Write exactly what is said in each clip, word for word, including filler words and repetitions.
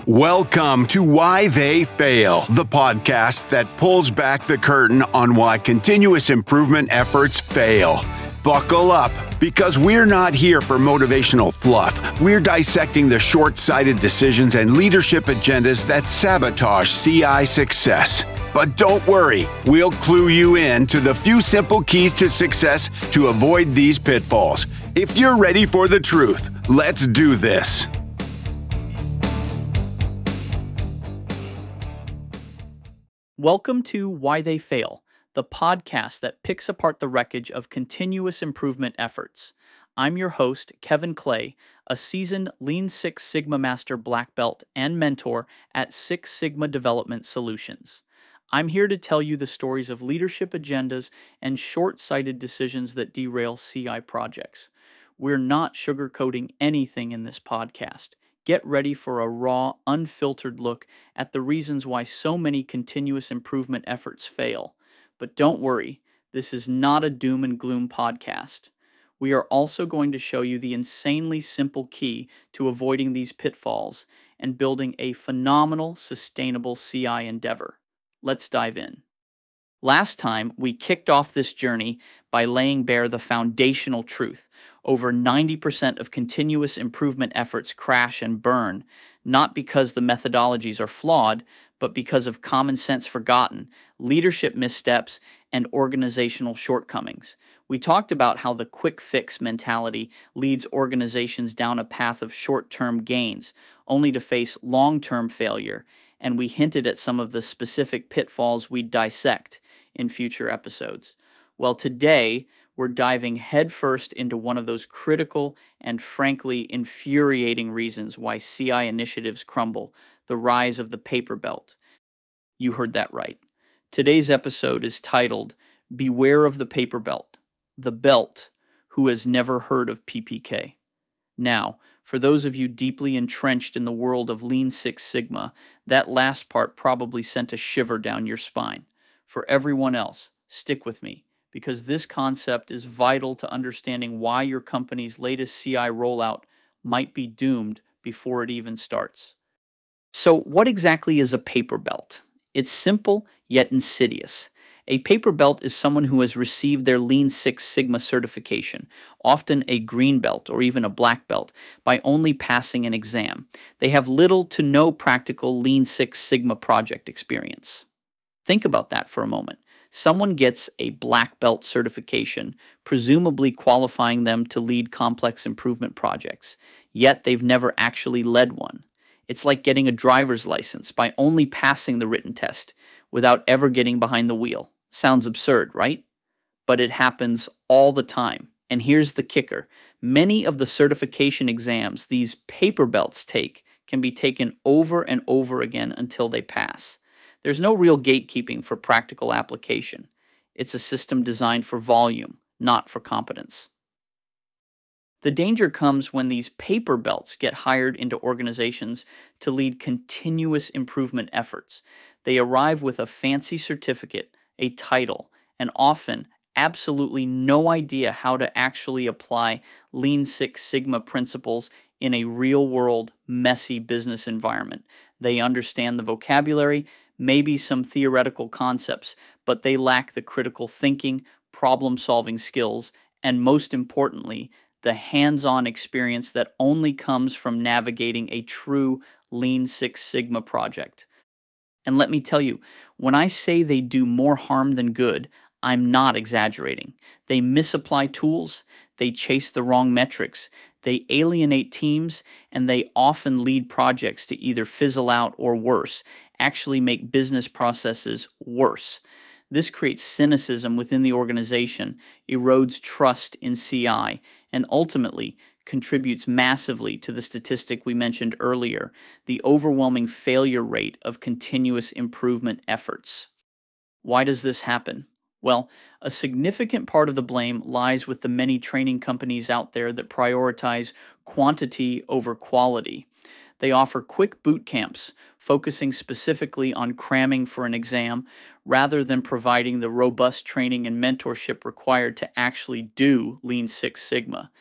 Welcome to Why They Fail, the podcast that pulls back the curtain on why continuous improvement efforts fail. Buckle up, because we're not here for motivational fluff. We're dissecting the short-sighted decisions and leadership agendas that sabotage C I success. But don't worry, we'll clue you in to the few simple keys to success to avoid these pitfalls. If you're ready for the truth, let's do this. Welcome to Why They Fail, the podcast that picks apart the wreckage of continuous improvement efforts. I'm your host, Kevin Clay, a seasoned Lean Six Sigma Master Black Belt and mentor at Six Sigma Development Solutions. I'm here to tell you the stories of leadership agendas and short-sighted decisions that derail C I projects. We're not sugarcoating anything in this podcast. Get ready for a raw, unfiltered look at the reasons why so many continuous improvement efforts fail. But don't worry, this is not a doom and gloom podcast. We are also going to show you the insanely simple key to avoiding these pitfalls and building a phenomenal, sustainable C I endeavor. Let's dive in. Last time, we kicked off this journey by laying bare the foundational truth. Over ninety percent of continuous improvement efforts crash and burn, not because the methodologies are flawed, but because of common sense forgotten, leadership missteps, and organizational shortcomings. We talked about how the quick fix mentality leads organizations down a path of short-term gains, only to face long-term failure, and we hinted at some of the specific pitfalls we'd dissect in future episodes. Well, today, we're diving headfirst into one of those critical and frankly infuriating reasons why C I initiatives crumble, the rise of the paper belt. You heard that right. Today's episode is titled, Beware of the Paper Belt, the belt who has never heard of P P K. Now, for those of you deeply entrenched in the world of Lean Six Sigma, that last part probably sent a shiver down your spine. For everyone else, stick with me, because this concept is vital to understanding why your company's latest C I rollout might be doomed before it even starts. So, what exactly is a paper belt? It's simple yet insidious. A paper belt is someone who has received their Lean Six Sigma certification, often a green belt or even a black belt, by only passing an exam. They have little to no practical Lean Six Sigma project experience. Think about that for a moment. Someone gets a black belt certification, presumably qualifying them to lead complex improvement projects, yet they've never actually led one. It's like getting a driver's license by only passing the written test without ever getting behind the wheel. Sounds absurd, right? But it happens all the time. And here's the kicker. Many of the certification exams these paper belts take can be taken over and over again until they pass. There's no real gatekeeping for practical application. It's a system designed for volume, not for competence. The danger comes when these paper belts get hired into organizations to lead continuous improvement efforts. They arrive with a fancy certificate, a title, and often absolutely no idea how to actually apply Lean Six Sigma principles in a real-world, messy business environment. They understand the vocabulary, maybe some theoretical concepts, but they lack the critical thinking, problem-solving skills, and most importantly, the hands-on experience that only comes from navigating a true Lean Six Sigma project. And let me tell you, when I say they do more harm than good, I'm not exaggerating. They misapply tools, they chase the wrong metrics, they alienate teams, and they often lead projects to either fizzle out or worse, actually make business processes worse. This creates cynicism within the organization, erodes trust in C I, and ultimately contributes massively to the statistic we mentioned earlier, the overwhelming failure rate of continuous improvement efforts. Why does this happen? Well, a significant part of the blame lies with the many training companies out there that prioritize quantity over quality. They offer quick boot camps, focusing specifically on cramming for an exam, rather than providing the robust training and mentorship required to actually do Lean Six Sigma.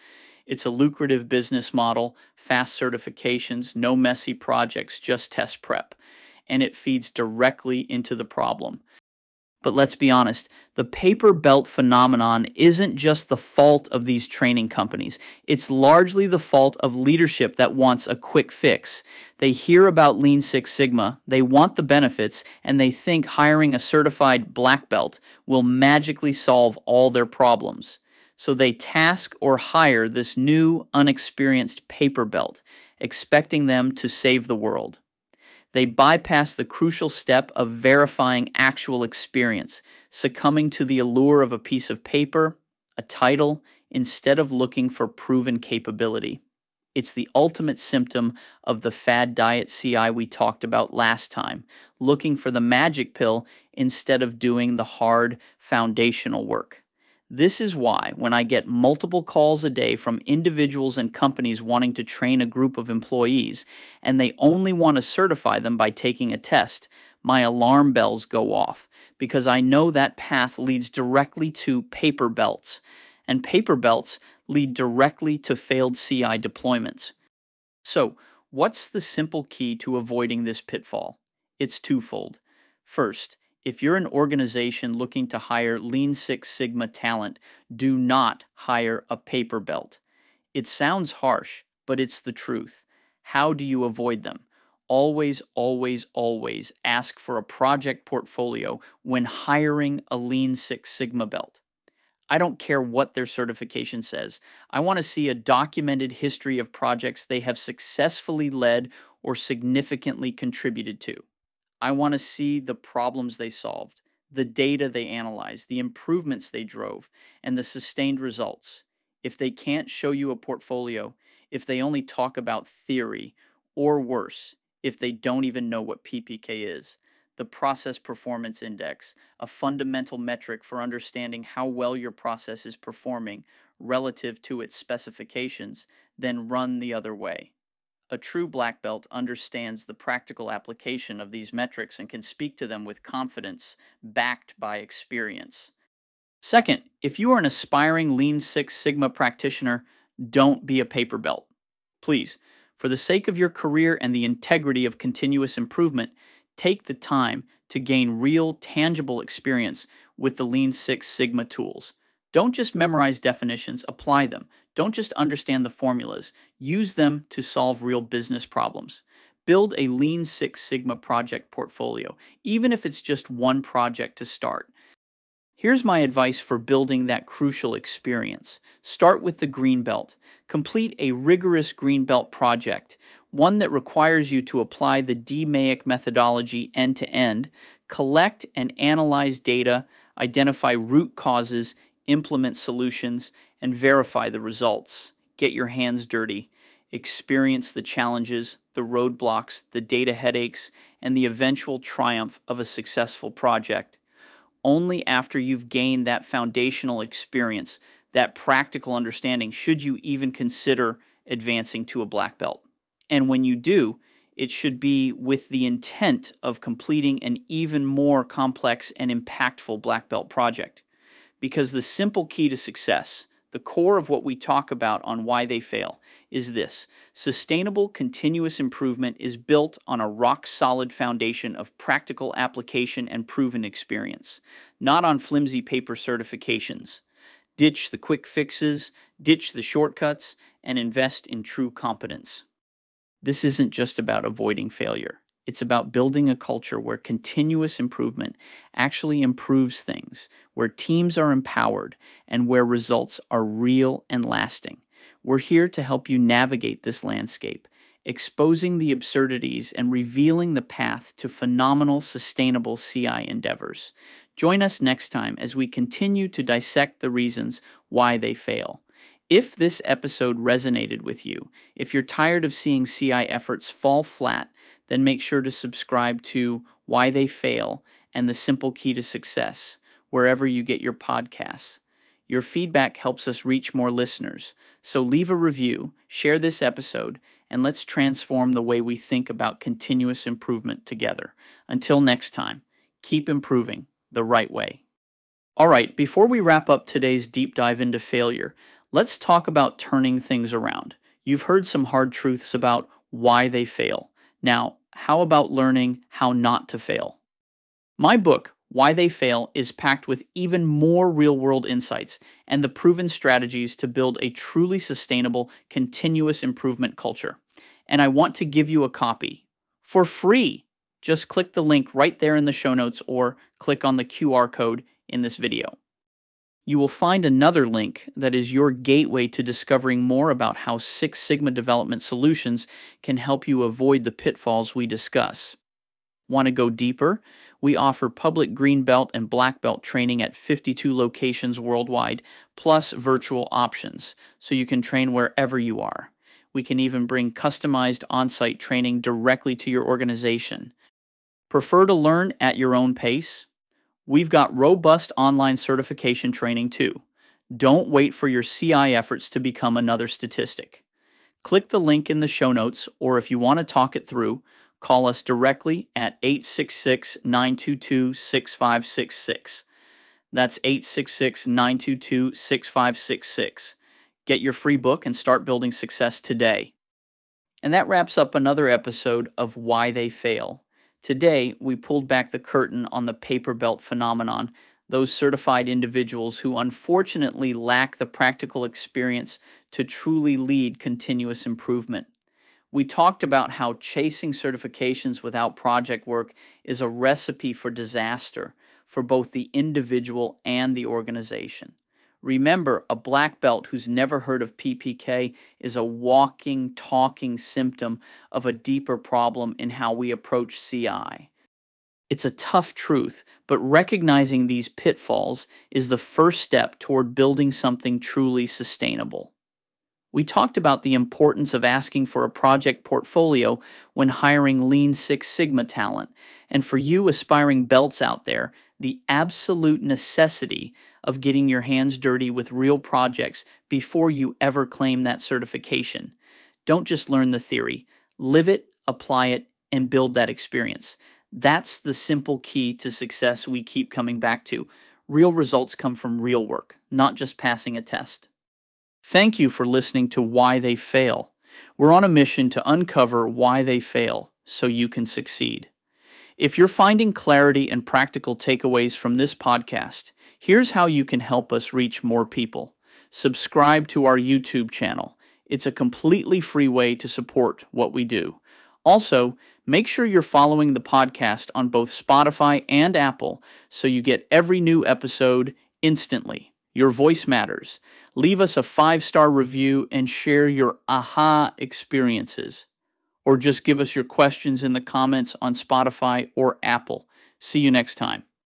It's a lucrative business model, fast certifications, no messy projects, just test prep. And it feeds directly into the problem. But let's be honest, the paper belt phenomenon isn't just the fault of these training companies. It's largely the fault of leadership that wants a quick fix. They hear about Lean Six Sigma, they want the benefits, and they think hiring a certified black belt will magically solve all their problems. So they task or hire this new, unexperienced paper belt, expecting them to save the world. They bypass the crucial step of verifying actual experience, succumbing to the allure of a piece of paper, a title, instead of looking for proven capability. It's the ultimate symptom of the fad diet C I we talked about last time, looking for the magic pill instead of doing the hard foundational work. This is why, when I get multiple calls a day from individuals and companies wanting to train a group of employees, and they only want to certify them by taking a test, my alarm bells go off, because I know that path leads directly to paper belts, and paper belts lead directly to failed C I deployments. So, what's the simple key to avoiding this pitfall? It's twofold. First, if you're an organization looking to hire Lean Six Sigma talent, do not hire a paper belt. It sounds harsh, but it's the truth. How do you avoid them? Always, always, always ask for a project portfolio when hiring a Lean Six Sigma belt. I don't care what their certification says. I want to see a documented history of projects they have successfully led or significantly contributed to. I want to see the problems they solved, the data they analyzed, the improvements they drove, and the sustained results. If they can't show you a portfolio, if they only talk about theory, or worse, if they don't even know what P P K is, the Process Performance Index, a fundamental metric for understanding how well your process is performing relative to its specifications, then run the other way. A true black belt understands the practical application of these metrics and can speak to them with confidence, backed by experience. Second, if you are an aspiring Lean Six Sigma practitioner, don't be a paper belt. Please, for the sake of your career and the integrity of continuous improvement, take the time to gain real, tangible experience with the Lean Six Sigma tools. Don't just memorize definitions, apply them. Don't just understand the formulas. Use them to solve real business problems. Build a Lean Six Sigma project portfolio, even if it's just one project to start. Here's my advice for building that crucial experience. Start with the green belt. Complete a rigorous green belt project, one that requires you to apply the D M A I C methodology end to end, collect and analyze data, identify root causes, implement solutions, and verify the results. Get your hands dirty. Experience the challenges, the roadblocks, the data headaches, and the eventual triumph of a successful project. Only after you've gained that foundational experience, that practical understanding, should you even consider advancing to a black belt. And when you do, it should be with the intent of completing an even more complex and impactful black belt project. Because the simple key to success, the core of what we talk about on Why They Fail, is this: sustainable continuous improvement is built on a rock-solid foundation of practical application and proven experience, not on flimsy paper certifications. Ditch the quick fixes, ditch the shortcuts, and invest in true competence. This isn't just about avoiding failure. It's about building a culture where continuous improvement actually improves things, where teams are empowered, and where results are real and lasting. We're here to help you navigate this landscape, exposing the absurdities and revealing the path to phenomenal, sustainable C I endeavors. Join us next time as we continue to dissect the reasons why they fail. If this episode resonated with you, if you're tired of seeing C I efforts fall flat, then make sure to subscribe to Why They Fail and The Simple Key to Success, wherever you get your podcasts. Your feedback helps us reach more listeners, so leave a review, share this episode, and let's transform the way we think about continuous improvement together. Until next time, keep improving the right way. All right, before we wrap up today's deep dive into failure, Let's talk about turning things around. You've heard some hard truths about why they fail. Now, how about learning how not to fail? My book, Why They Fail, is packed with even more real-world insights and the proven strategies to build a truly sustainable, continuous improvement culture. And I want to give you a copy for free. Just click the link right there in the show notes or click on the Q R code in this video. You will find another link that is your gateway to discovering more about how Six Sigma Development Solutions can help you avoid the pitfalls we discuss. Want to go deeper? We offer public green belt and black belt training at fifty-two locations worldwide, plus virtual options, so you can train wherever you are. We can even bring customized on-site training directly to your organization. Prefer to learn at your own pace? We've got robust online certification training too. Don't wait for your C I efforts to become another statistic. Click the link in the show notes, or if you want to talk it through, call us directly at eight six six, nine two two, six five six six. That's eight six six, nine two two, six five six six. Get your free book and start building success today. And that wraps up another episode of Why They Fail. Today, we pulled back the curtain on the paper belt phenomenon, those certified individuals who unfortunately lack the practical experience to truly lead continuous improvement. We talked about how chasing certifications without project work is a recipe for disaster for both the individual and the organization. Remember, a black belt who's never heard of P P K is a walking, talking symptom of a deeper problem in how we approach C I. It's a tough truth, but recognizing these pitfalls is the first step toward building something truly sustainable. We talked about the importance of asking for a project portfolio when hiring Lean Six Sigma talent, and for you aspiring belts out there, the absolute necessity of getting your hands dirty with real projects before you ever claim that certification. Don't just learn the theory. Live it, apply it, and build that experience. That's the simple key to success we keep coming back to. Real results come from real work, not just passing a test. Thank you for listening to Why They Fail. We're on a mission to uncover why they fail so you can succeed. If you're finding clarity and practical takeaways from this podcast, here's how you can help us reach more people. Subscribe to our YouTube channel. It's a completely free way to support what we do. Also, make sure you're following the podcast on both Spotify and Apple so you get every new episode instantly. Your voice matters. Leave us a five-star review and share your aha experiences. Or just give us your questions in the comments on Spotify or Apple. See you next time.